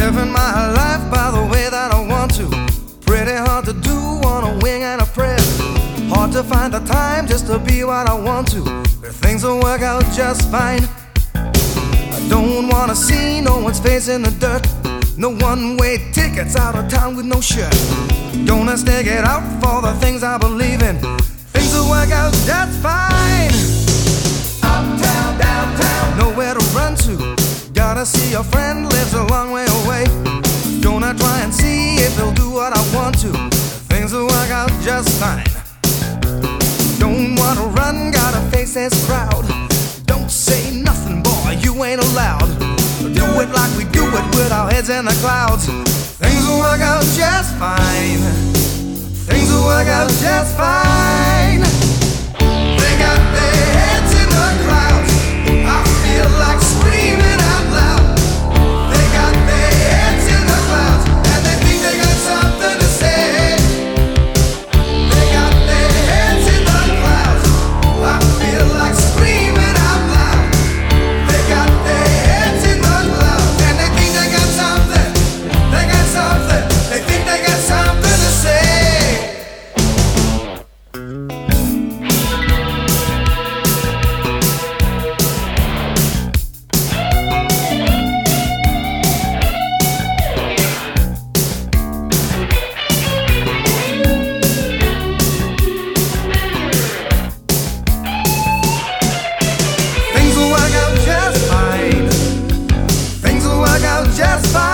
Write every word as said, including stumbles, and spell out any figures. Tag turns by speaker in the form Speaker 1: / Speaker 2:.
Speaker 1: Living my life by the way that I want to. Pretty hard to do on a wing and a prayer. Hard to find the time just to be what I want to. But things will work out just fine. I don't wanna see no one's face in the dirt. No one-way tickets out of town with no shirt. Gonna stick it out for the things I believe in. Things will work out just fine. Uptown, downtown, nowhere to run to. Gotta see your friend lives a long way away. Gonna try and see if he'll do what I want to. Things will work out just fine. Don't wanna run, gotta face this crowd. Don't say nothing, boy, you ain't allowed. Do it like we do it with our heads in the clouds. Things will work out just fine. Things will work out just fine. They got their heads in the clouds. I feel like screaming out loud. They got their heads in the clouds, and they think they got something to say. They got their heads in the clouds. I feel like screaming out loud. They got their heads in the clouds, and they think they got something. They got something. They think they got something to say. Things will work out just fine. Things will work out just fine.